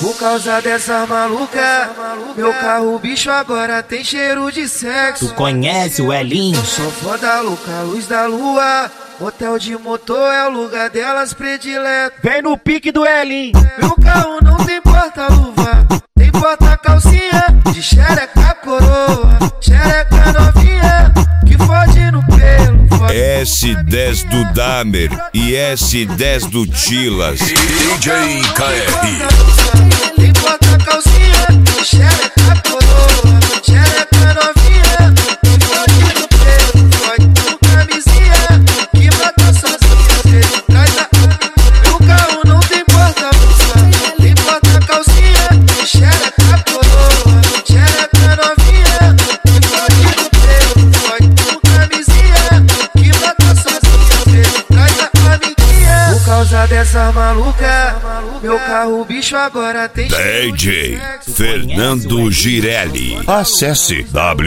Por causa dessa maluca, meu carro bicho agora tem cheiro de sexo. Tu conhece o Elinho? Sou foda louca, luz da lua. Hotel de motor é o lugar delas predileto. Vem no pique do Elinho. Meu carro não tem porta-luva, tem porta-calcinha. De xereca coroa, xereca novinha, que fode no pelo. S10 do Damer e S10 do Tilas. DJ KR. Tem porta-calcinha, de xereca coroa, xereca novinha, que fode no pelo. Fode com camisinha, que mata sozinha. Traz a... Meu carro não tem porta-luva, tem porta-calcinha, de xereca coroa, xereca novinha, que fode no pelo. Fode com camisinha, que mata sozinha. Traz a amiguinha. Por causa dessa maluca, meu carro bicho agora tem DJ Fernando Girelli. Acesse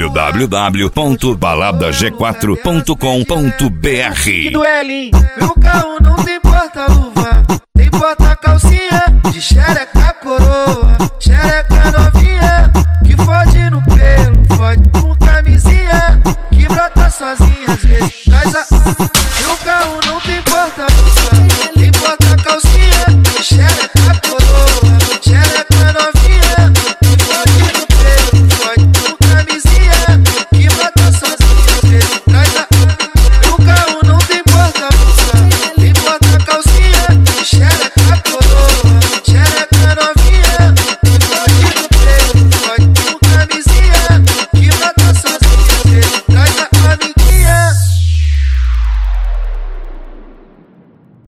www.baladag4.com.br. Do Elinho. Meu carro não tem porta-luva, tem porta-calcinha. De xereca coroa, xereca